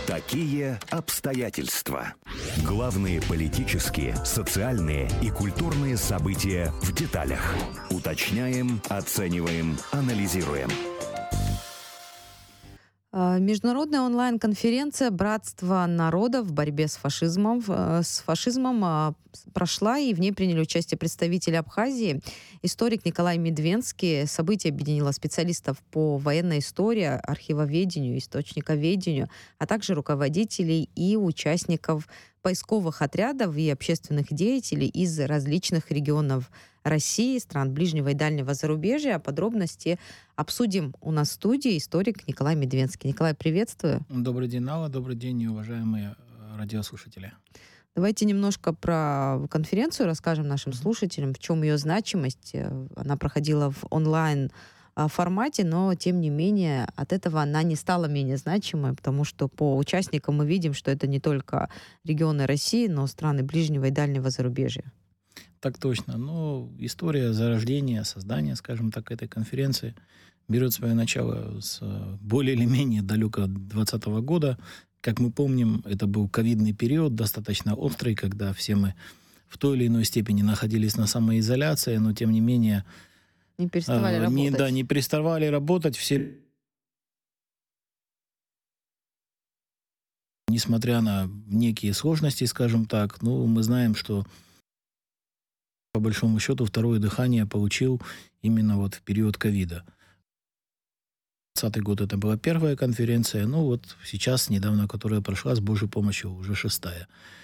Такие обстоятельства. Главные политические, социальные и культурные события в деталях. Уточняем, оцениваем, анализируем. Международная онлайн-конференция «Братство народов в борьбе с фашизмом» прошла, и в ней приняли участие представители Абхазии, историк Николай Медвенский. Событие объединило специалистов по военной истории, архивоведению, источниковедению, а также руководителей и участников поисковых отрядов и общественных деятелей из различных регионов России, стран ближнего и дальнего зарубежья. Подробности обсудим у нас в студии историк Николай Медвенский. Николай, приветствую. Добрый день, Алла. Добрый день, уважаемые радиослушатели. Давайте немножко про конференцию расскажем нашим слушателям, в чем ее значимость. Она проходила в онлайн формате, но, тем не менее, от этого она не стала менее значимой, потому что по участникам мы видим, что это не только регионы России, но и страны ближнего и дальнего зарубежья. Так точно. Но история зарождения, создания, скажем так, этой конференции берет свое начало с более или менее далекого 2020 года. Как мы помним, это был ковидный период, достаточно острый, когда все мы в той или иной степени находились на самоизоляции, но, тем не менее, не переставали работать. Не переставали работать. Все, несмотря на некие сложности, скажем так, мы знаем, что по большому счету второе дыхание получил именно вот в период ковида. 2020 год это была первая конференция, сейчас, недавно, которая прошла, с Божьей помощью, уже 6-я.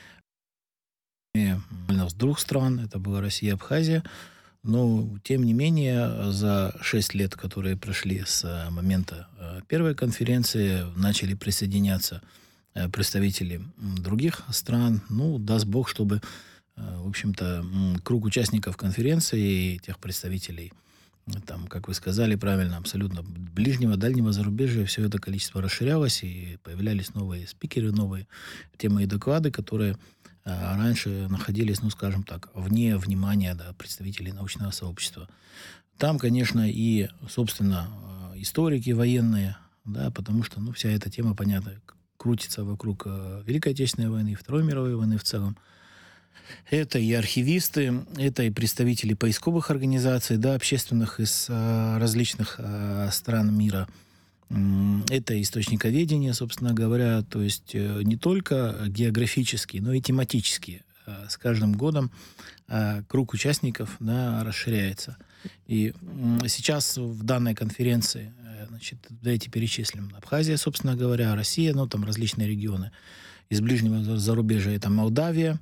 С 2 стран, это была Россия и Абхазия, но, тем не менее, за 6 лет, которые прошли с момента первой конференции, начали присоединяться представители других стран. Даст Бог, чтобы, в общем-то, круг участников конференции и тех представителей, там, как вы сказали правильно, абсолютно ближнего, дальнего зарубежья, все это количество расширялось, и появлялись новые спикеры, новые темы и доклады, которые раньше находились, скажем так, вне внимания представителей научного сообщества. Там, конечно, и, собственно, историки военные, потому что, вся эта тема, понятно, крутится вокруг Великой Отечественной войны, Второй мировой войны в целом. Это и архивисты, это и представители поисковых организаций, общественных из различных стран мира. Это источниковедение, собственно говоря, то есть не только географические, но и тематические. С каждым годом круг участников расширяется. И сейчас в данной конференции, давайте перечислим. Абхазия, собственно говоря, Россия, там различные регионы. Из ближнего зарубежья это Молдавия,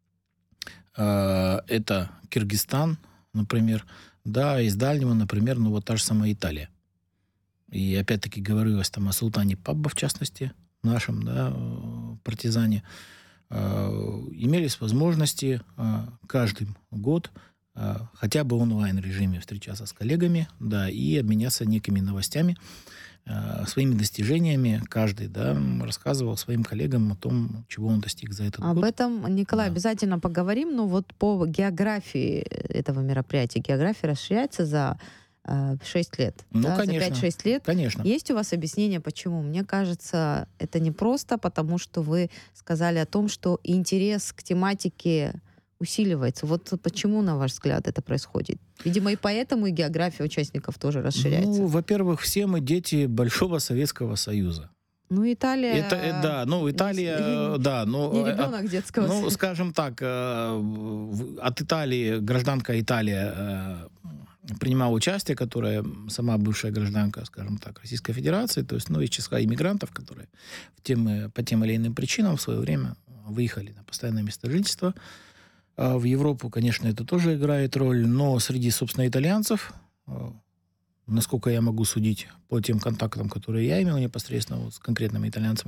это Кыргызстан, например, из дальнего, например, та же самая Италия. И опять-таки говорилось там о султане Пабба, в частности, нашем, партизане. Имелись возможности каждый год хотя бы в онлайн-режиме встречаться с коллегами, и обменяться некими новостями, своими достижениями. Каждый, рассказывал своим коллегам о том, чего он достиг за этот год. Об этом, Николай, обязательно поговорим. Но по географии этого мероприятия. География расширяется за 6 лет. Конечно. За 5-6 лет. Конечно. Есть у вас объяснение, почему? Мне кажется, это не просто потому, что вы сказали о том, что интерес к тематике усиливается. Почему, на ваш взгляд, это происходит? Видимо, и поэтому и география участников тоже расширяется. Во-первых, все мы дети Большого Советского Союза. Италия... Италия, не ребенок детского союза. Скажем так, от Италии, гражданка Италия принимала участие, которая сама бывшая гражданка, скажем так, Российской Федерации, то есть, из числа иммигрантов, которые по тем или иным причинам в свое время выехали на постоянное место жительства. В Европу, конечно, это тоже играет роль, но среди, собственно, итальянцев, насколько я могу судить по тем контактам, которые я имел непосредственно с конкретными итальянцами,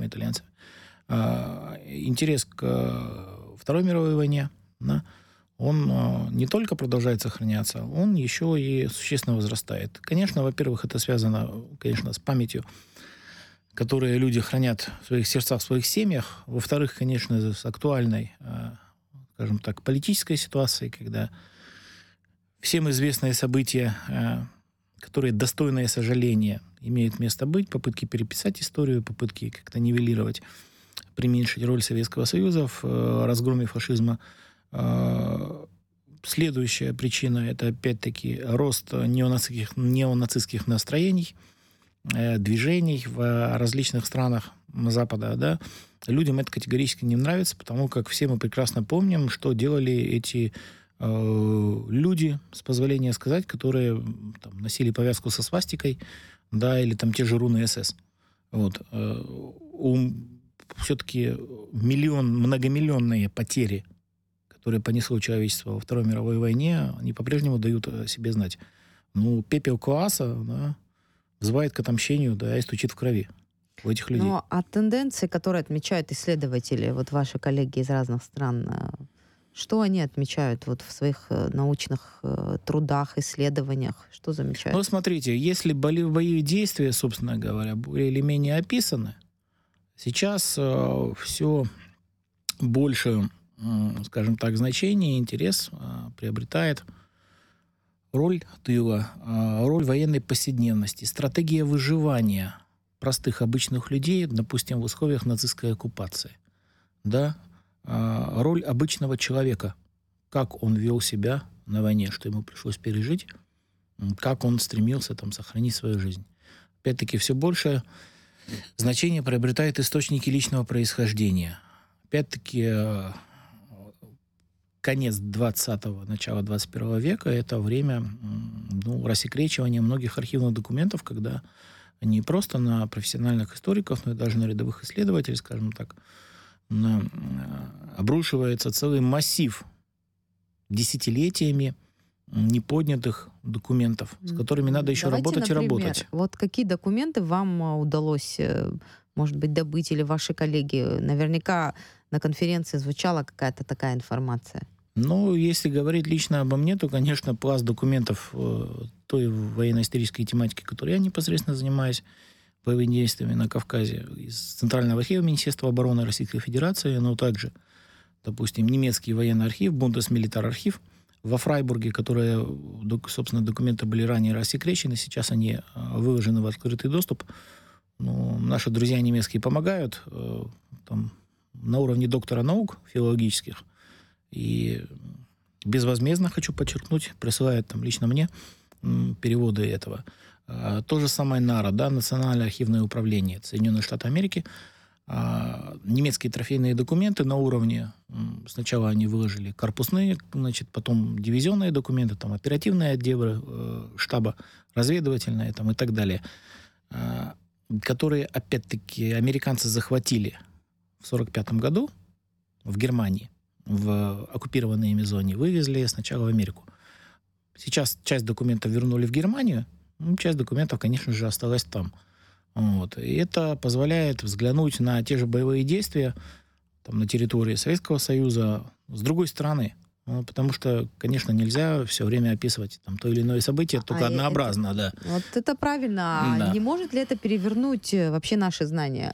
интерес к Второй мировой войне, он не только продолжает сохраняться, он еще и существенно возрастает. Конечно, во-первых, это связано, конечно, с памятью, которую люди хранят в своих сердцах, в своих семьях. Во-вторых, конечно, с актуальной, скажем так, политической ситуацией, когда всем известные события, которые достойное сожаления имеют место быть, попытки переписать историю, попытки как-то нивелировать преуменьшить роль Советского Союза в разгроме фашизма. Следующая причина – это, опять-таки, рост неонацистских настроений, движений в различных странах Запада. Да. Людям это категорически не нравится, потому как все мы прекрасно помним, что делали эти люди, с позволения сказать, которые там, носили повязку со свастикой, да, или там те же руны СС. Вот. Все-таки многомиллионные потери, которые понесло человечество во Второй мировой войне, они по-прежнему дают о себе знать. Ну, пепел класса, да, взывает к отомщению, да, и стучит в крови у этих людей. Ну, а тенденции, которые отмечают исследователи, вот ваши коллеги из разных стран, что они отмечают вот в своих научных трудах, исследованиях? Что замечают? Ну, смотрите, если боевые действия, собственно говоря, более или менее описаны, сейчас все больше, скажем так, значение и интерес приобретает роль тыла, роль военной повседневности, стратегия выживания простых обычных людей, допустим, в условиях нацистской оккупации. Да? Роль обычного человека, как он вел себя на войне, что ему пришлось пережить, как он стремился там, сохранить свою жизнь. Опять-таки, все большее значение приобретают источники личного происхождения. Опять-таки, конец 20-го, начало 21 века – это время рассекречивания многих архивных документов, когда не просто на профессиональных историков, но и даже на рядовых исследователей, скажем так, обрушивается целый массив десятилетиями неподнятых документов, с которыми надо еще работать, например, и работать. Вот какие документы вам удалось, может быть, добыть, или ваши коллеги? Наверняка на конференции звучала какая-то такая информация. Ну, если говорить лично обо мне, то, конечно, пласт документов той военно-исторической тематики, которой я непосредственно занимаюсь, боевыми действиями на Кавказе, из Центрального архива Министерства обороны Российской Федерации, но также, допустим, немецкий военный архив, Бундесмилитар-архив во Фрайбурге, которые, собственно, документы были ранее рассекречены, сейчас они выложены в открытый доступ. Ну, наши друзья немецкие помогают там, на уровне доктора наук филологических, и безвозмездно, хочу подчеркнуть, присылают там лично мне переводы этого. То же самое НАРА, да, Национальное архивное управление Соединенных Штатов Америки. Немецкие трофейные документы на уровне, сначала они выложили корпусные, значит, потом дивизионные документы, там оперативные отделы штаба, разведывательные там, и так далее, которые, опять-таки, американцы захватили в 1945 году в Германии, в оккупированной ими зоне, вывезли сначала в Америку. Сейчас часть документов вернули в Германию, часть документов, конечно же, осталась там. Вот. И это позволяет взглянуть на те же боевые действия там, на территории Советского Союза с другой стороны. Ну, потому что, конечно, нельзя все время описывать там, то или иное событие только однообразно. Да. Вот это правильно. Да. Не может ли это перевернуть вообще наши знания?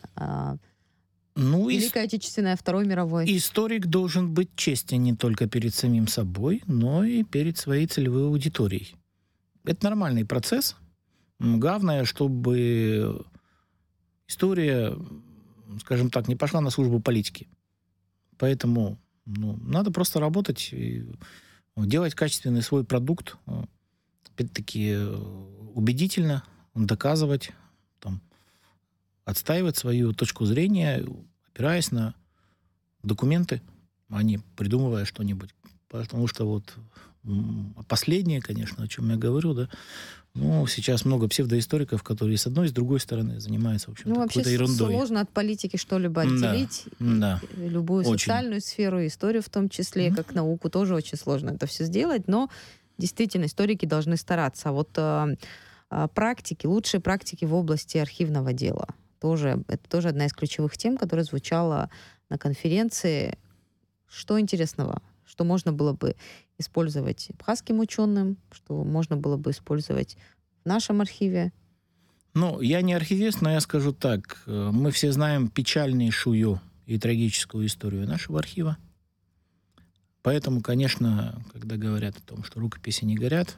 Великой Отечественной, Второй мировой. Историк должен быть честен не только перед самим собой, но и перед своей целевой аудиторией. Это нормальный процесс. Главное, чтобы история, скажем так, не пошла на службу политики. Поэтому надо просто работать и делать качественный свой продукт, опять-таки убедительно доказывать, там, отстаивать свою точку зрения, опираясь на документы, а не придумывая что-нибудь. Потому что вот последнее, конечно, о чем я говорю, да, сейчас много псевдоисториков, которые с одной и с другой стороны занимаются, в общем-то, какой-то ерундой. Вообще сложно от политики что-либо отделить. Да. Любую социальную сферу, историю в том числе, как науку, тоже очень сложно это все сделать, но действительно историки должны стараться. А вот практики, лучшие практики в области архивного дела. Это тоже одна из ключевых тем, которая звучала на конференции. Что интересного? Что можно было бы использовать абхазским ученым, что можно было бы использовать в нашем архиве? Я не архивист, но я скажу так. Мы все знаем печальнейшую и трагическую историю нашего архива. Поэтому, конечно, когда говорят о том, что рукописи не горят,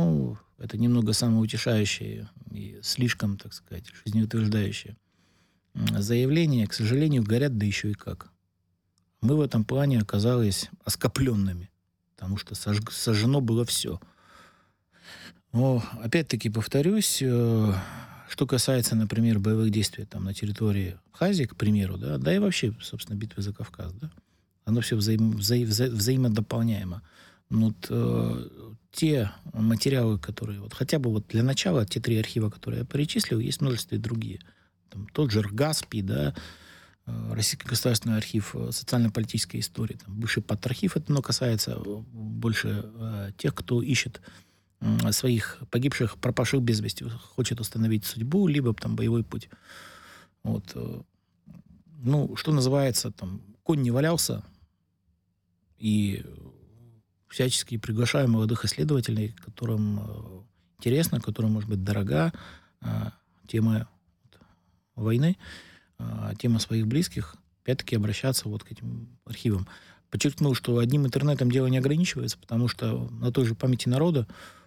это немного самоутешающее и слишком, так сказать, жизнеутверждающее заявления, к сожалению, горят, да еще и как. Мы в этом плане оказались оскопленными, потому что сожжено было все. Но, опять-таки, повторюсь, что касается, например, боевых действий там, на территории Абхазии, к примеру, да и вообще, собственно, битвы за Кавказ, да, оно все взаимодополняемо. Те материалы, которые, хотя бы для начала, те 3 архива, которые я перечислил, есть множество и другие. Там, тот же РГАСПИ, да, Российский государственный архив социально-политической истории, там, бывший патрархив, это касается больше тех, кто ищет своих погибших, пропавших без вести, хочет установить судьбу, либо там боевой путь. Что называется, там, конь не валялся, и всячески приглашаю молодых исследователей, которым интересно, которым, может быть, дорога тема войны, тема своих близких, опять-таки обращаться к этим архивам. Подчеркну, что одним интернетом дело не ограничивается, потому что на той же памяти народа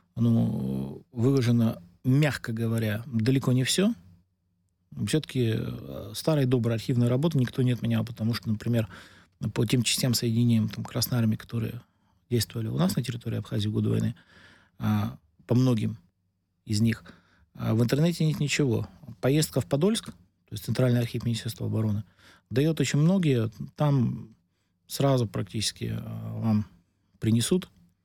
выложено, мягко говоря, далеко не все. Все-таки старая добрая архивная работа никто не отменял, потому что, например, по тем частям соединениям Красной Армии, которые действовали у нас на территории Абхазии в годы войны, по многим из них, в интернете нет ничего. Поездка в Подольск, то есть Центральный архив Министерства обороны, дает очень многие. Там сразу практически вам принесут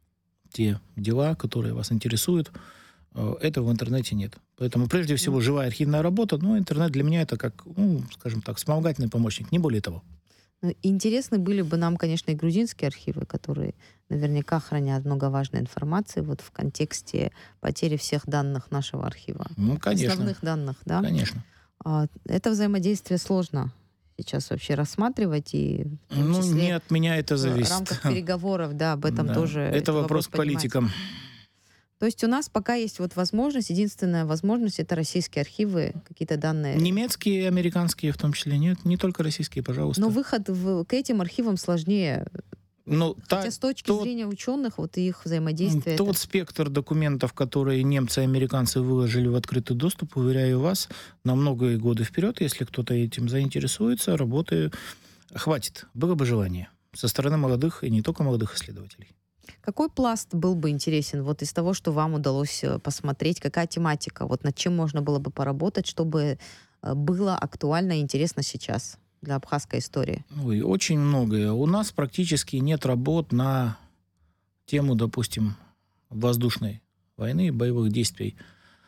те дела, которые вас интересуют. Этого в интернете нет. Поэтому, прежде всего, живая архивная работа, интернет для меня это как, скажем так, вспомогательный помощник, не более того. Интересны были бы нам, конечно, и грузинские архивы, которые наверняка хранят много важной информации в контексте потери всех данных нашего архива. Конечно. Основных данных, да? Конечно. Это взаимодействие сложно сейчас вообще рассматривать, и в том числе не от меня это зависит. В рамках переговоров, об этом тоже. Это вопрос к политикам. То есть у нас пока есть возможность, единственная возможность — это российские архивы, какие-то данные. Немецкие, американские в том числе. Нет, не только российские, пожалуйста. Но выход к этим архивам сложнее. Хотя с точки зрения ученых, их взаимодействие... Тот спектр документов, которые немцы и американцы выложили в открытый доступ, уверяю вас, на многие годы вперед, если кто-то этим заинтересуется, работы хватит. Было бы желание со стороны молодых и не только молодых исследователей. Какой пласт был бы интересен из того, что вам удалось посмотреть? Какая тематика? Над чем можно было бы поработать, чтобы было актуально и интересно сейчас для абхазской истории? Очень многое. У нас практически нет работ на тему, допустим, воздушной войны, боевых действий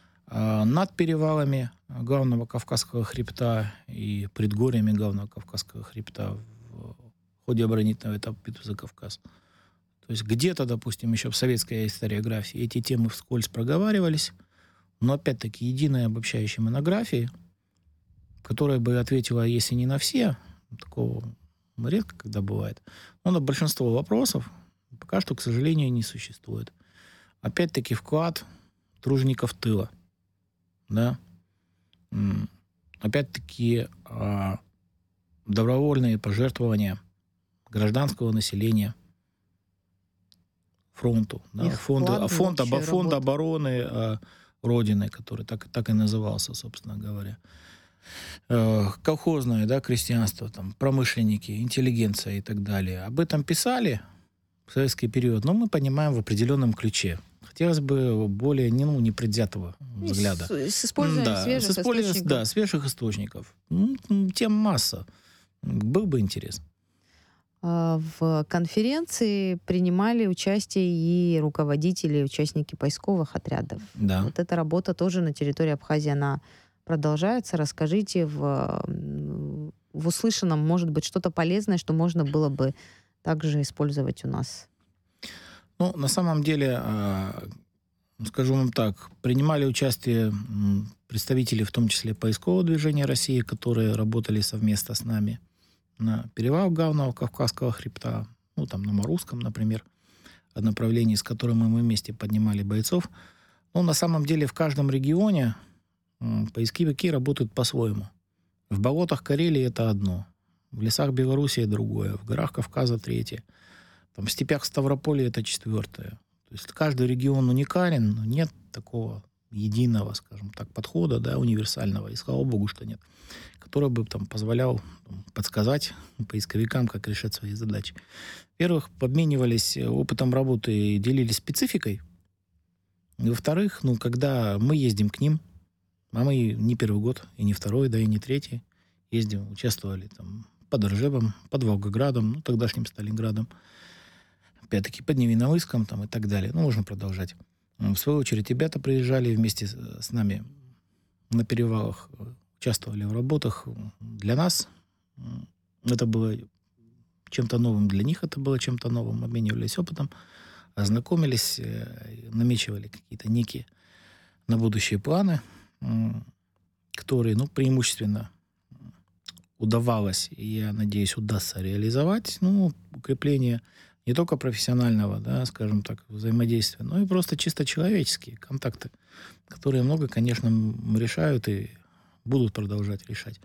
над перевалами главного Кавказского хребта и предгорьями главного Кавказского хребта в ходе оборонительного этапа битвы за Кавказ. То есть где-то, допустим, еще в советской историографии эти темы вскользь проговаривались, но опять-таки единой обобщающей монографии, которая бы ответила, если не на все, такого редко когда бывает, но на большинство вопросов пока что, к сожалению, не существует. Опять-таки вклад тружеников тыла. Да? Опять-таки добровольные пожертвования гражданского населения фронту, фонд обороны Родины, который так и назывался, собственно говоря. Колхозное, крестьянство, промышленники, интеллигенция и так далее. Об этом писали в советский период, но мы понимаем в определенном ключе. Хотелось бы более непредвзятого взгляда. С использованием свежих источников. Да, свежих источников. Тем масса. Был бы интерес. В конференции принимали участие и руководители, участники поисковых отрядов. Да. Эта работа тоже на территории Абхазии, она продолжается. Расскажите в услышанном, может быть, что-то полезное, что можно было бы также использовать у нас. На самом деле, скажу вам так, принимали участие представители, в том числе поискового движения России, которые работали совместно с нами на перевал главного Кавказского хребта, на Марусском, например, направлении, с которым мы вместе поднимали бойцов. На самом деле в каждом регионе поисковики работают по-своему. В болотах Карелии это одно, в лесах Белоруссии другое, в горах Кавказа третье, в степях Ставрополя это четвертое. То есть каждый регион уникален, но нет такого единого, скажем так, подхода, да, универсального, и слава богу, что нет, который бы там позволял подсказать поисковикам, как решать свои задачи. Во-первых, обменивались опытом работы и делились спецификой. И во-вторых, когда мы ездим к ним, а мы не первый год, и не второй, да и не третий, ездим, участвовали там под Ржевом, под Волгоградом, тогдашним Сталинградом, опять-таки под Невиномысском там, и так далее. Можно продолжать. В свою очередь, ребята приезжали вместе с нами на перевалах, участвовали в работах. Для нас это было чем-то новым, для них это было чем-то новым. Обменивались опытом, ознакомились, намечивали какие-то некие на будущие планы, которые, преимущественно удавалось, и я надеюсь, удастся реализовать, укрепление не только профессионального, да, скажем так, взаимодействия, но и просто чисто человеческие контакты, которые много, конечно, решают и будут продолжать решать.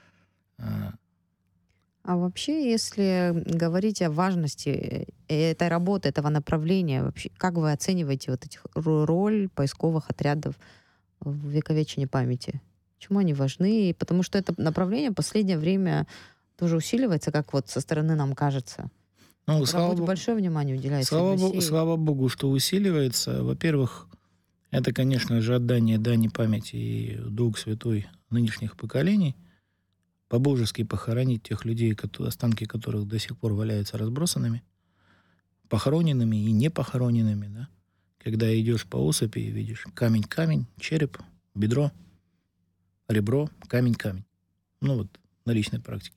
А вообще, если говорить о важности этой работы, этого направления, вообще, как вы оцениваете вот этих роль поисковых отрядов в вековечении памяти? Почему они важны? Потому что это направление в последнее время тоже усиливается, как вот со стороны нам кажется. Большое внимание уделяется в России. Слава богу, что усиливается. Во-первых, это, конечно же, отдание дани памяти и долг святой нынешних поколений, по-божески похоронить тех людей, останки которых до сих пор валяются разбросанными, похороненными и не похороненными. Да? Когда идешь по осыпи и видишь камень-камень, череп, бедро, ребро, камень-камень. На личной практике.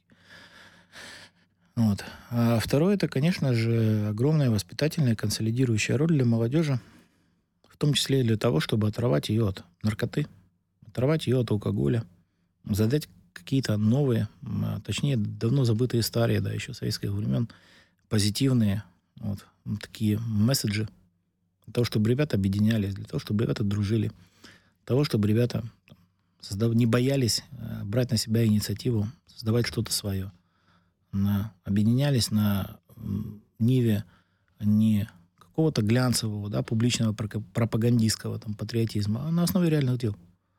А второе, это, конечно же, огромная воспитательная консолидирующая роль для молодежи, в том числе и для того, чтобы оторвать ее от наркоты, оторвать ее от алкоголя, задать какие-то новые, точнее, давно забытые старые, да, еще советских времен, позитивные такие месседжи для того, чтобы ребята объединялись, для того, чтобы ребята дружили, для того, чтобы ребята не боялись брать на себя инициативу, создавать что-то свое. Объединялись на ниве не какого-то глянцевого, да, публичного пропагандистского патриотизма, а на основе реальных дел.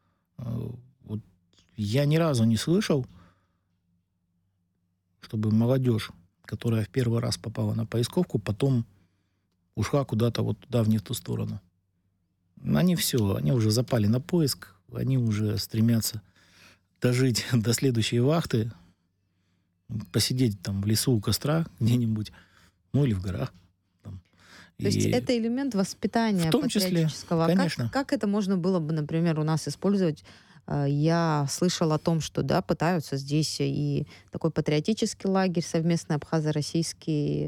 Я ни разу не слышал, чтобы молодежь, которая в первый раз попала на поисковку, потом ушла куда-то туда, в не в ту сторону. Они уже запали на поиск, они уже стремятся дожить до следующей вахты, посидеть в лесу у костра где-нибудь, или в горах. То есть это элемент воспитания в том числе, патриотического. конечно. Как это можно было бы, например, у нас использовать? Я слышала о том, что пытаются здесь и такой патриотический лагерь совместный абхазо-российский.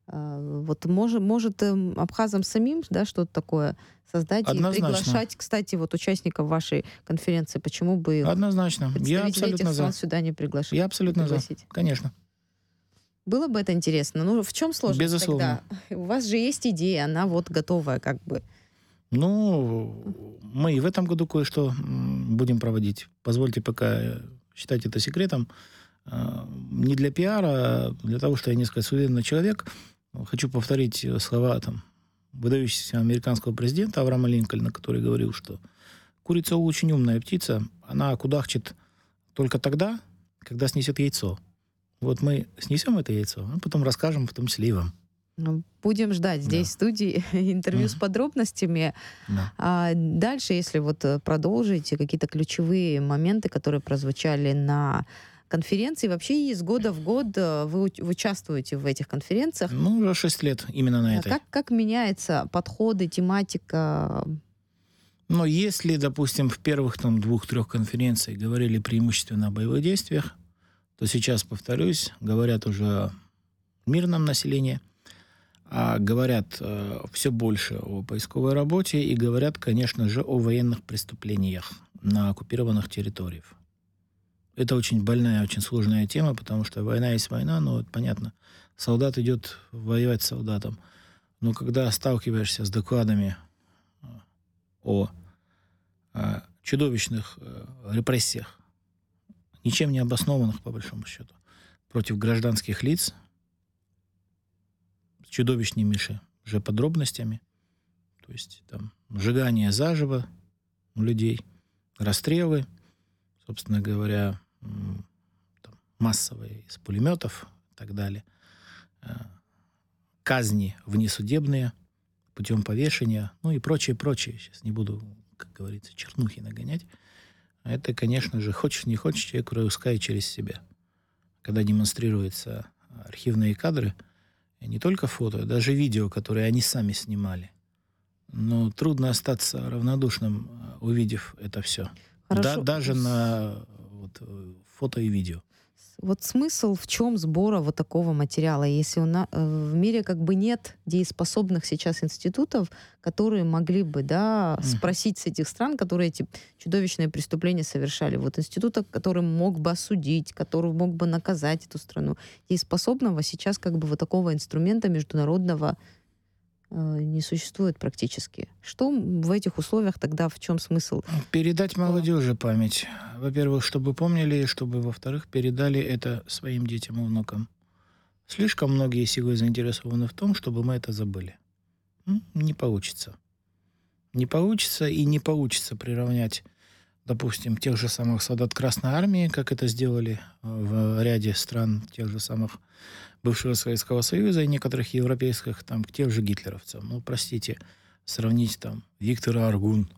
Может абхазам самим, да, что-то такое создать. Однозначно. И приглашать, кстати, участников вашей конференции. Почему бы однозначно. Я абсолютно за. Сюда не приглашать? Я абсолютно за. Конечно. Было бы это интересно. В чем сложность? Безусловно. Тогда? У вас же есть идея, она готовая как бы. Мы и в этом году кое-что будем проводить. Позвольте пока считать это секретом. Не для пиара, а для того, что я несколько суеверный человек. Хочу повторить слова выдающегося американского президента Авраама Линкольна, который говорил, что курица очень умная птица, она кудахчет только тогда, когда снесет яйцо. Мы снесем это яйцо, а потом расскажем, в том числе и вам. Будем ждать здесь в студии интервью с подробностями. Да. А дальше, если продолжите какие-то ключевые моменты, которые прозвучали на конференции, вообще из года в год вы участвуете в этих конференциях. Уже 6 лет именно на этой. Как меняются подходы, тематика? Если, допустим, в первых 2-3 конференциях говорили преимущественно о боевых действиях, то сейчас, повторюсь, говорят уже о мирном населении, а говорят все больше о поисковой работе и говорят, конечно же, о военных преступлениях на оккупированных территориях. Это очень больная, очень сложная тема, потому что война есть война, это понятно. Солдат идет воевать с солдатом. Но когда сталкиваешься с докладами о чудовищных репрессиях, ничем не обоснованных, по большому счету, против гражданских лиц, с чудовищными же подробностями, то есть сжигание заживо, людей. Расстрелы, собственно говоря, там, массовые из пулеметов и так далее. Казни внесудебные путем повешения, ну и прочее. Сейчас не буду, как говорится, чернухи нагонять. Это, конечно же, хочешь не хочешь, человек пропускает через себя. Когда демонстрируются архивные кадры, не только фото, даже видео, которые они сами снимали. Но трудно остаться равнодушным, увидев это все. Да, даже на фото и видео. Вот смысл в чем сбора вот такого материала, если в мире как бы нет дееспособных сейчас институтов, которые могли бы, спросить с этих стран, которые эти чудовищные преступления совершали. Вот института, который мог бы осудить, который мог бы наказать эту страну. Дееспособного сейчас как бы вот такого инструмента международного не существует практически. Что в этих условиях тогда, в чем смысл? Передать молодежи память. Во-первых, чтобы помнили, чтобы, во-вторых, передали это своим детям и внукам. Слишком многие силы заинтересованы в том, чтобы мы это забыли. Не получится. Не получится и не получится приравнять, допустим, тех же самых солдат Красной Армии, как это сделали в ряде стран тех же самых бывшего Советского Союза и некоторых европейских, там, к тех же гитлеровцам. Ну, простите, сравнить там Виктора Аргун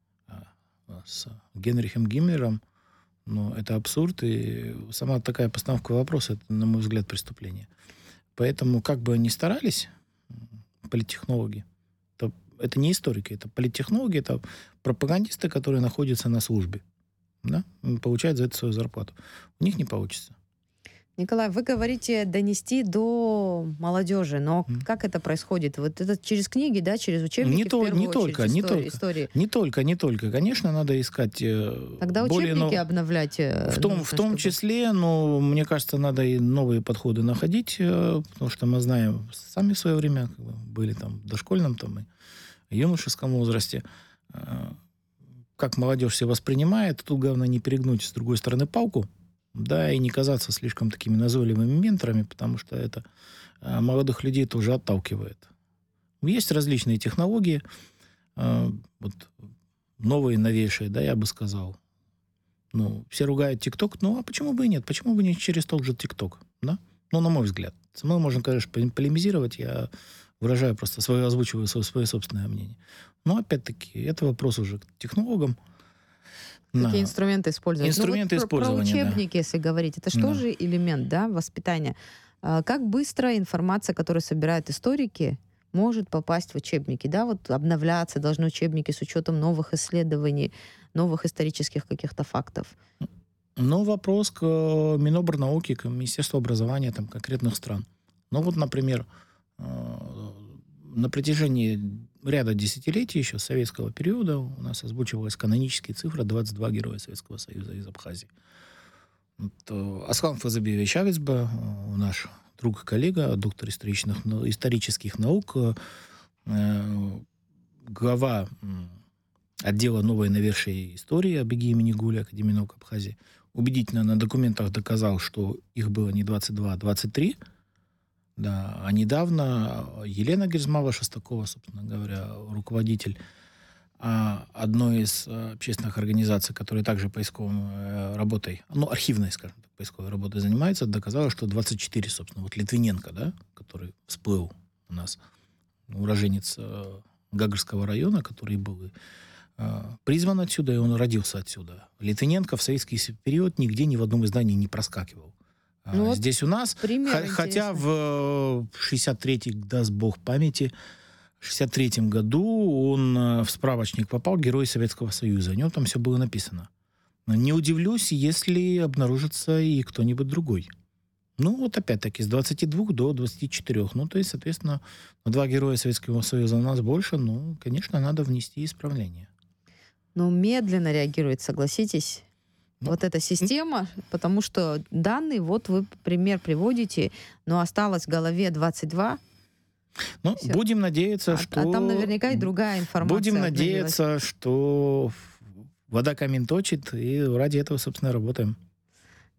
с Генрихом Гиммлером, это абсурд, и сама такая постановка вопроса, это, на мой взгляд, преступление. Поэтому, как бы они старались, политтехнологи, это не историки, это политтехнологи, это пропагандисты, которые находятся на службе, получают за это свою зарплату. У них не получится. Николай, вы говорите донести до молодежи, но как это происходит? Вот это через книги, через учебники истории? Не только. Конечно, надо искать тогда учебники обновлять. В том числе, но мне кажется, надо и новые подходы находить, потому что мы знаем, сами в свое время были там в дошкольном и юношеском возрасте, как молодежь себя воспринимает. Тут главное не перегнуть с другой стороны палку, и не казаться слишком такими назойливыми менторами, потому что это молодых людей тоже отталкивает. Есть различные технологии, новые, новейшие, я бы сказал. Все ругают ТикТок, а почему бы и нет? Почему бы не через тот же ТикТок? На мой взгляд. Мы можем, конечно, полемизировать, я выражаю просто озвучиваю свое собственное мнение. Но, опять-таки, это вопрос уже к технологам. Какие инструменты использовать? Инструменты использования, про учебники, если говорить, это что же элемент, воспитания? Как быстро информация, которую собирают историки, может попасть в учебники? Обновляться должны учебники с учетом новых исследований, новых исторических каких-то фактов. Вопрос к Минобрнауки, к Министерству образования конкретных стран. Например, на протяжении ряда десятилетий еще советского периода у нас озвучивалась каноническая цифра 22 героя Советского Союза из Абхазии. Аслан Фазыбиевич Авицба, наш друг и коллега, доктор исторических наук, глава отдела новой новейшей истории АБГ имени Гуля, Академии наук Абхазии, убедительно на документах доказал, что их было не 22, а 23. А недавно Елена Герзмава-Шестакова, собственно говоря, руководитель одной из общественных организаций, которая также поисковой работой, архивной, скажем так, поисковой работой занимается, доказала, что 24, собственно, Литвиненко, который всплыл у нас, уроженец Гагарского района, который был призван отсюда, и он родился отсюда. Литвиненко в советский период нигде ни в одном издании не проскакивал. Здесь у нас, хотя в 63-й, даст бог памяти, в 63-м году он в справочник попал, Герой Советского Союза. О нем там все было написано. Не удивлюсь, если обнаружится и кто-нибудь другой. Опять-таки, с 22 до 24. То есть, соответственно, 2 Героя Советского Союза у нас больше. Конечно, надо внести исправление. Медленно реагирует, согласитесь? Эта система, потому что данные, вы пример приводите, но осталось в голове 22. Будем надеяться, что... А там наверняка и другая информация. Будем надеяться, что вода камень точит, и ради этого, собственно, работаем.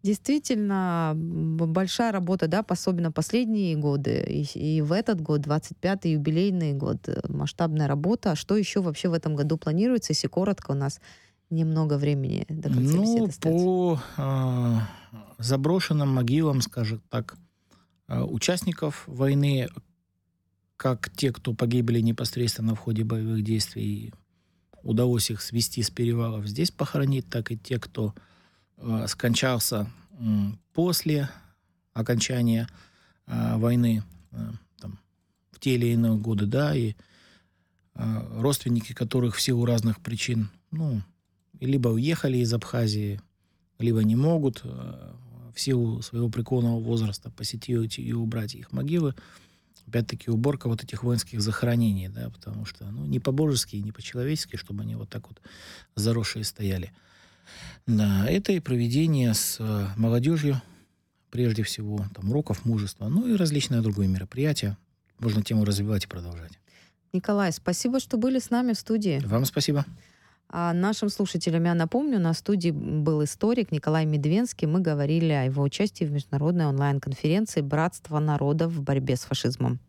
Действительно, большая работа, да, особенно последние годы. И в этот год, 25-й юбилейный год, масштабная работа. А что еще вообще в этом году планируется, если коротко, у нас немного времени до конца беседы остается? По заброшенным могилам, скажем так, участников войны, как те, кто погибли непосредственно в ходе боевых действий, удалось их свести с перевалов, здесь похоронить, так и те, кто скончался после окончания войны, там, в те или иные годы, да, и родственники которых в силу разных причин, либо уехали из Абхазии, либо не могут в силу своего преклонного возраста посетить и убрать их могилы. Опять-таки уборка вот этих воинских захоронений, да, потому что, не по-божески, не по-человечески, чтобы они вот так вот заросшие стояли. Да, это и проведение с молодежью, прежде всего, там, уроков мужества, и различные другие мероприятия. Можно тему развивать и продолжать. Николай, спасибо, что были с нами в студии. Вам спасибо. А нашим слушателям я напомню, на студии был историк Николай Медвенский. Мы говорили о его участии в международной онлайн-конференции «Братство народов в борьбе с фашизмом».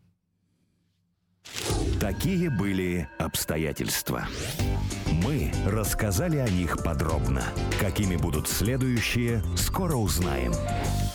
Такие были обстоятельства. Мы рассказали о них подробно. Какими будут следующие, скоро узнаем.